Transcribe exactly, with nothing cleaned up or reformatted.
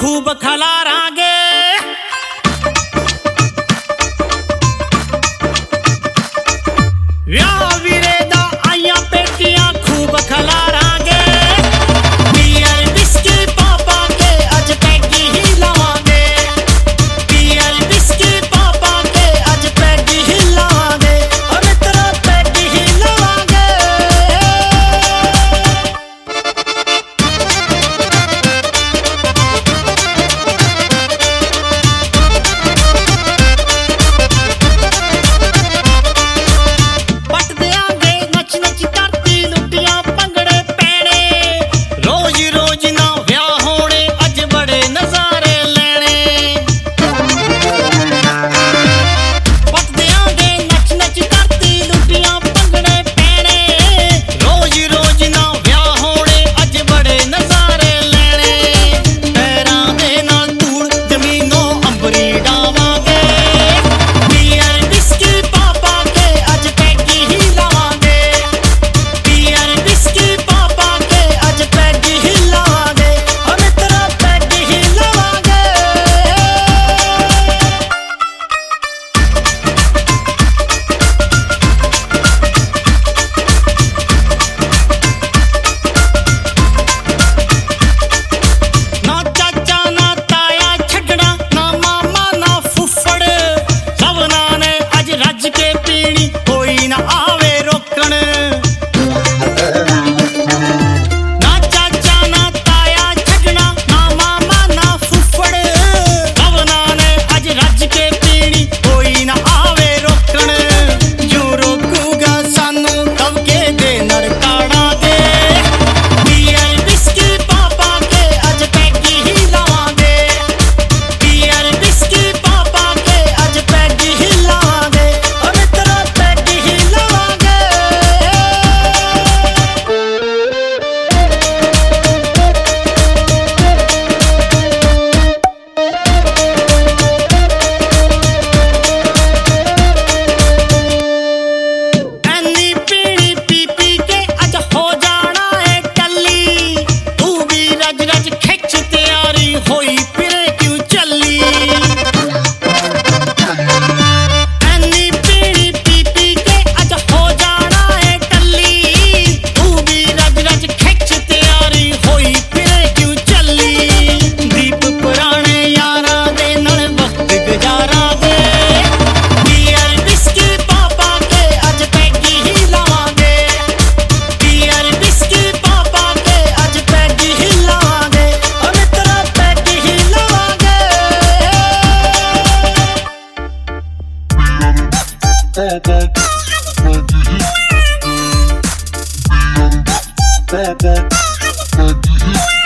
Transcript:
खूब खलारांगे। व्याह वीरे दा आइया पेटियां खूब खलारांगे। बियर बिस्की पापा के अज पैगी ही लावांगे। बियर बिस्की पापा के अज पैगी ही लावांगे। और मित्रा पैगी ही लावांगे। पट देंगे नच नच करती लुटियां भंगड़े पैने। रोज रोज ना व्याह होने अज बड़े नजारे लेने। पट देंगे नच नच करती लुटियां भंगड़े पैने। रोज रोज ना व्याह होने अज बड़े नजारे लेने। पैरां दे नाल धूड़ जमीनों अंबरी डावांगे। बियर बिस्की पापा के अज पैगी ही लावांगे। बियर बिस्की पापा के अज पैगी ही लावांगे। और मित्रा पैगी ही लावांगे। ना चाचा ना ताया छड्डना, ना मामा ना फुफ्फड़। सबना ने अज रज के पीनी कोई ना आवे रोकण। ना चाचा ना ताया छड्डना, ना मामा ना फुफ्फड़। सबना ने अज रज के पीनी कोई ना आवे रोकण। जो रोकूगा सानू दबके दे नरकाड़ा दे। बियर बिस्की पापा के अज पैगी ही लावांगे। बियर बिस्की पापा के अज पैगी ही लावांगे। और मित्रा पैगी ही लावांगे। ਐਨੀ ਪੀਣੀ ਪੀ ਪੀ ਕੇ ਅੱਜ ਹੋ ਜਾਣਾ ਏ ਟੱਲੀ। ਤੂੰ ਵੀ ਰਜ ਰਜ ਖਿੱਚ ਤਿਆਰੀ ਹੋਈ ਫਿਰੇ ਕਿਉਂ ਚੱਲੀ। ਐਨੀ ਪੀਣੀ ਪੀ ਪੀ ਕੇ ਅੱਜ ਹੋ ਜਾਣਾ ਏ ਟੱਲੀ। ਤੂੰ ਵੀ ਰਜ ਰਜ ਖਿੱਚ ਤਿਆਰੀ ਹੋਈ ਫਿਰੇ ਕਿਉਂ ਚੱਲੀ। ਦੀਪ ਪੁਰਾਣੇ ਯਾਰਾਂ ਦੇ ਨਾਲ ਵਕਤ ਗੁਜ਼ਾਰਾਂਗੇ। ਬਿयर बिस्की पापा के अज पैगी ही लावांगे। बियर बिस्की पापा के अज पैगी ही लावांगे। और मित्रा पैगी ही लावांगे। Baba, baby, baby.